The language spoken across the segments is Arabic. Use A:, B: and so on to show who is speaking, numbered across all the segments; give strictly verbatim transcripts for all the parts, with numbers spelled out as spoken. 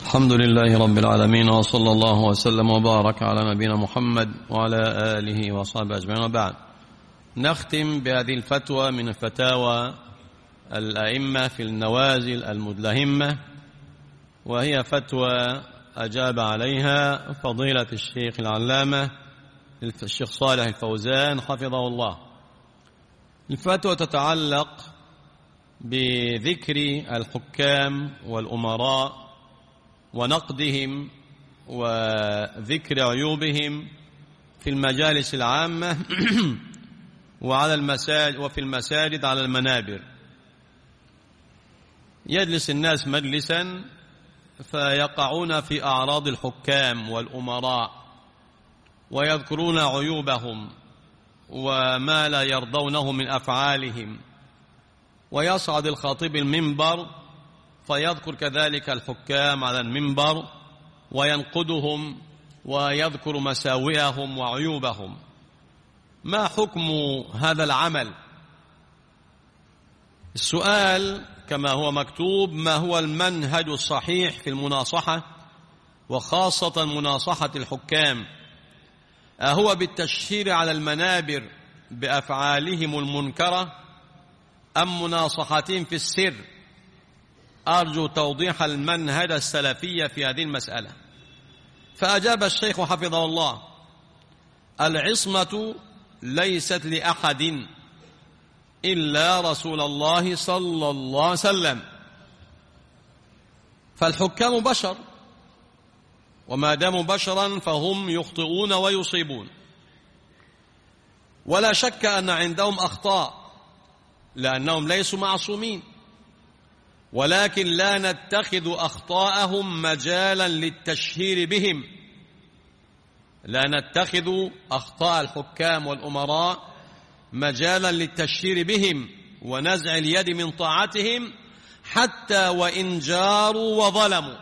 A: الحمد لله رب العالمين، وصلى الله وسلم وبارك على نبينا محمد وعلى آله وصحبه أجمعين. وبعد، نختم بهذه الفتوى من الفتاوى الأئمة في النوازل المدلهمة، وهي فتوى أجاب عليها فضيلة الشيخ العلامة الشيخ صالح الفوزان حفظه الله. الفتوى تتعلق بذكر الحكام والأمراء ونقدهم وذكر عيوبهم في المجالس العامة وعلى المساجد وفي المساجد على المنابر. يجلس الناس مجلسا فيقعون في أعراض الحكام والأمراء ويذكرون عيوبهم وما لا يرضونه من أفعالهم، ويصعد الخطيب المنبر فيذكر كذلك الحكام على المنبر وينقدهم ويذكر مساوئهم وعيوبهم. ما حكم هذا العمل؟ السؤال كما هو مكتوب: ما هو المنهج الصحيح في المناصحة، وخاصة مناصحة الحكام؟ أهو بالتشهير على المنابر بأفعالهم المنكرة، أم مناصحتهم في السر؟ أرجو توضيح المنهج السلفي في هذه المسألة. فأجاب الشيخ حفظه الله: العصمة ليست لأحد إلا رسول الله صلى الله عليه وسلم، فالحكام بشر، وما داموا بشرا فهم يخطئون ويصيبون، ولا شك أن عندهم أخطاء لأنهم ليسوا معصومين، ولكن لا نتخذ أخطاءهم مجالا للتشهير بهم، لا نتخذ أخطاء الحكام والأمراء مجالا للتشهير بهم ونزع اليد من طاعتهم، حتى وإن جاروا وظلموا،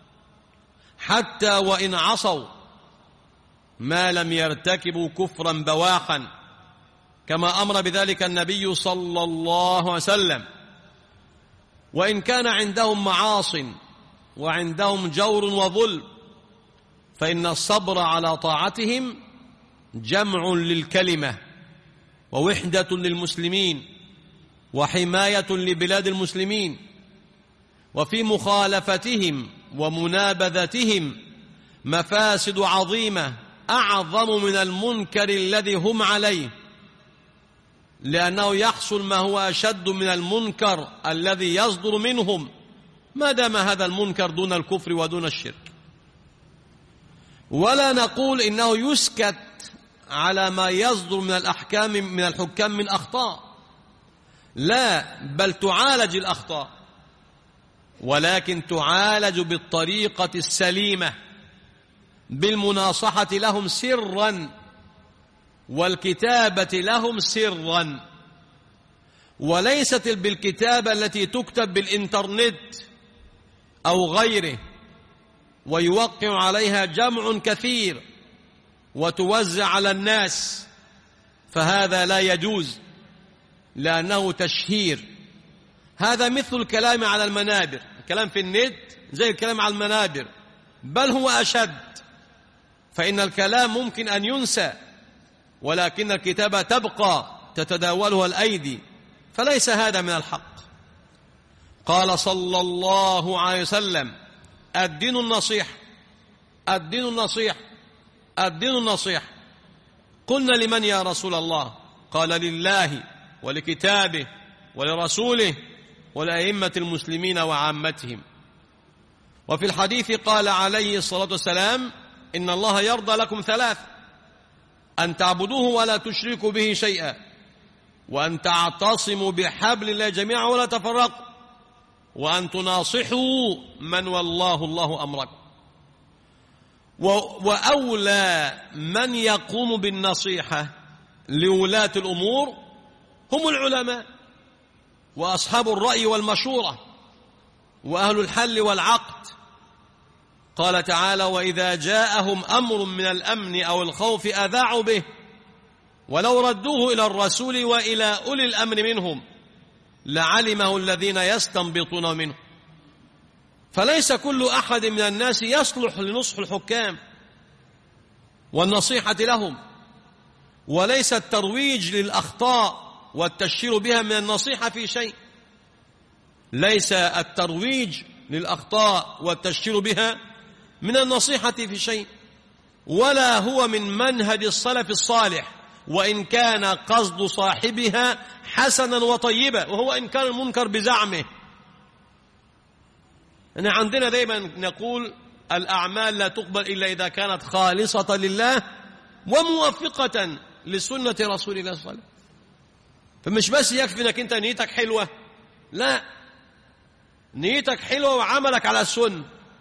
A: حتى وإن عصوا، ما لم يرتكبوا كفرا بواحا، كما أمر بذلك النبي صلى الله عليه وسلم. وإن كان عندهم معاص وعندهم جور وظلم، فإن الصبر على طاعتهم جمع للكلمة ووحدة للمسلمين وحماية لبلاد المسلمين، وفي مخالفتهم ومنابذتهم مفاسد عظيمة أعظم من المنكر الذي هم عليه، لأنه يحصل ما هو أشد من المنكر الذي يصدر منهم، ما دام هذا المنكر دون الكفر ودون الشرك. ولا نقول إنه يسكت على ما يصدر من الأحكام من الحكام من أخطاء، لا، بل تعالج الأخطاء، ولكن تعالج بالطريقة السليمة، بالمناصحة لهم سرا والكتابة لهم سرا، وليست بالكتابة التي تكتب بالإنترنت أو غيره ويوقع عليها جمع كثير وتوزع على الناس، فهذا لا يجوز لأنه تشهير. هذا مثل الكلام على المنابر، الكلام في النت زي الكلام على المنابر، بل هو أشد، فإن الكلام ممكن أن ينسى، ولكن الكتابة تبقى تتداولها الأيدي، فليس هذا من الحق. قال صلى الله عليه وسلم: الدين النصيحة، الدين النصيحة، الدين النصيحة. قلنا: لمن يا رسول الله؟ قال: لله ولكتابه ولرسوله ولأئمة المسلمين وعامتهم. وفي الحديث قال عليه الصلاة والسلام: إن الله يرضى لكم ثلاث: أن تعبدوه ولا تشركوا به شيئا، وأن تعتصموا بحبل الله جميعا ولا تفرقوا، وأن تناصحوا من والله الله أمركم. وأولى من يقوم بالنصيحة لولاة الأمور هم العلماء وأصحاب الرأي والمشورة وأهل الحل والعقد. قال تعالى: وإذا جاءهم أمر من الأمن أو الخوف أذاعوا به ولو ردوه إلى الرسول وإلى أولي الأمر منهم لعلمه الذين يستنبطون منه. فليس كل أحد من الناس يصلح لنصح الحكام والنصيحة لهم، وليس الترويج للأخطاء والتشهير بها من النصيحة في شيء. ليس الترويج للأخطاء والتشهير بها من النصيحة في شيء، ولا هو من منهج السلف الصالح، وإن كان قصد صاحبها حسنا وطيبا، وهو إنكار المنكر بزعمه. أنا عندنا دائما نقول الأعمال لا تقبل إلا إذا كانت خالصة لله وموافقة لسنة رسول الله صلى الله عليه وسلم. فمش بس يكفي أنك أنت نيتك حلوة، لا، نيتك حلوة وعملك على السنة.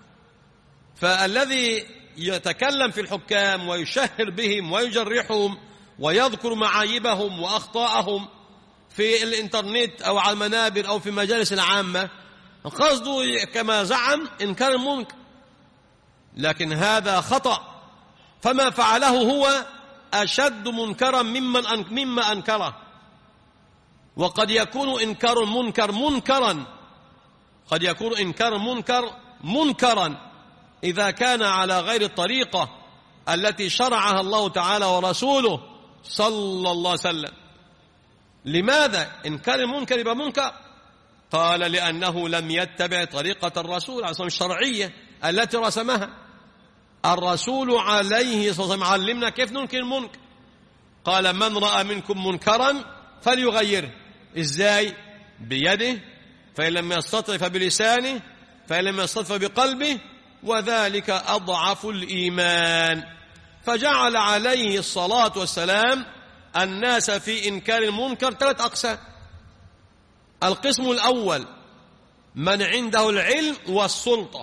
A: فالذي يتكلم في الحكام ويشهر بهم ويجرحهم ويذكر معايبهم وأخطاءهم في الإنترنت أو على المنابر أو في مجالس العامة، قصده كما زعم إنكار المنكر، لكن هذا خطأ. فما فعله هو أشد منكرا ممن مما أنكره. وقد يكون إنكار المنكر منكرا، قد يكون إنكار المنكر منكرا إذا كان على غير الطريقة التي شرعها الله تعالى ورسوله صلى الله عليه وسلم. لماذا إنكار المنكر يبقى منكر؟ قال لأنه لم يتبع طريقة الرسول عليه الصلاة والسلام الشرعية التي رسمها. الرسول عليه الصلاة والسلام علمنا كيف ننكر المنكر. قال من رأى منكم منكرا فليغيره. إزاي؟ بيده، فإن لم يستطع فبلسانه، فإن لم يستطع فبقلبه، وذلك أضعف الإيمان. فجعل عليه الصلاة والسلام الناس في إنكار المنكر ثلاث أقسام. القسم الأول من عنده العلم والسلطة،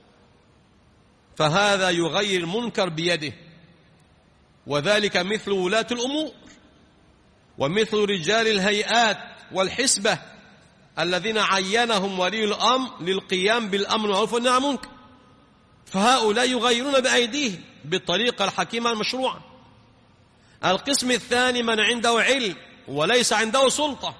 A: فهذا يغير المنكر بيده، وذلك مثل ولاة الأمور ومثل رجال الهيئات والحسبة الذين عينهم ولي الأمر للقيام بالأمر والمعروف والنهي عن المنكر، فهؤلاء يغيرون بأيديهم بالطريقة الحكيمة المشروعة. القسم الثاني من عنده علم وليس عنده سلطة،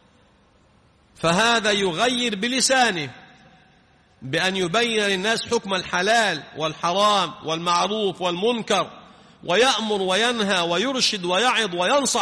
A: فهذا يغير بلسانه بأن يبين للناس حكم الحلال والحرام والمعروف والمنكر، ويأمر وينهى ويرشد ويعظ وينصح.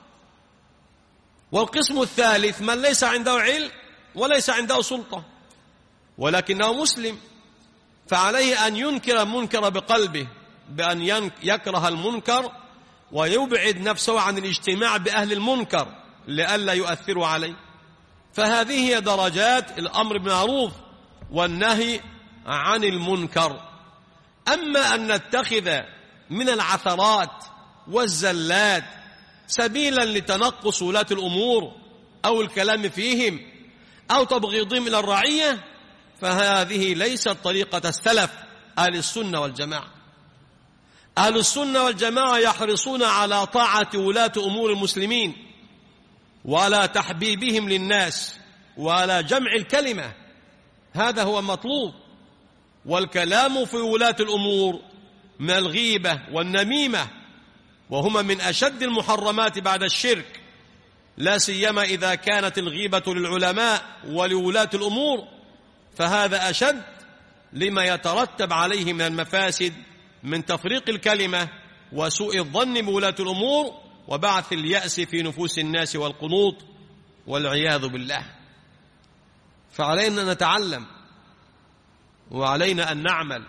A: والقسم الثالث من ليس عنده علم وليس عنده سلطة ولكنه مسلم، فعليه أن ينكر المنكر بقلبه بأن يكره المنكر ويبعد نفسه عن الاجتماع بأهل المنكر لئلا يؤثروا عليه. فهذه هي درجات الأمر بالمعروف والنهي عن المنكر. أما أن نتخذ من العثرات والزلات سبيلا لتنقص ولاة الأمور أو الكلام فيهم أو تبغيضهم إلى الرعية، فهذه ليست طريقة السلف أهل السنة والجماعة. أهل السنة والجماعة يحرصون على طاعة ولاة أمور المسلمين وعلى تحبيبهم للناس وعلى جمع الكلمة، هذا هو المطلوب. والكلام في ولاة الأمور من الغيبة والنميمة، وهما من أشد المحرمات بعد الشرك، لا سيما إذا كانت الغيبة للعلماء ولولاة الأمور، فهذا أشد لما يترتب عليه من المفاسد من تفريق الكلمة وسوء الظن بولاة الأمور وبعث اليأس في نفوس الناس والقنوط والعياذ بالله. فعلينا أن نتعلم، وعلينا أن نعمل،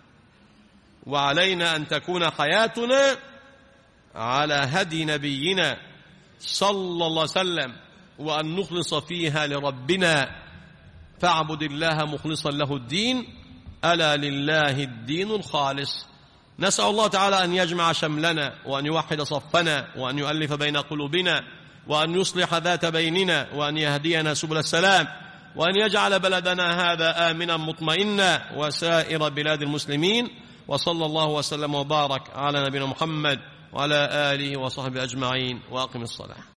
A: وعلينا أن تكون حياتنا على هدي نبينا صلى الله عليه وسلم، وأن نخلص فيها لربنا. فاعبد الله مخلصا له الدين، ألا لله الدين الخالص. نسأل الله تعالى أن يجمع شملنا وأن يوحد صفنا وأن يؤلف بين قلوبنا وأن يصلح ذات بيننا وأن يهدينا سبل السلام وأن يجعل بلدنا هذا آمنا مطمئنا وسائر بلاد المسلمين. وصلى الله وسلم وبارك على نبينا محمد وعلى آله وصحبه أجمعين، وأقم الصلاة.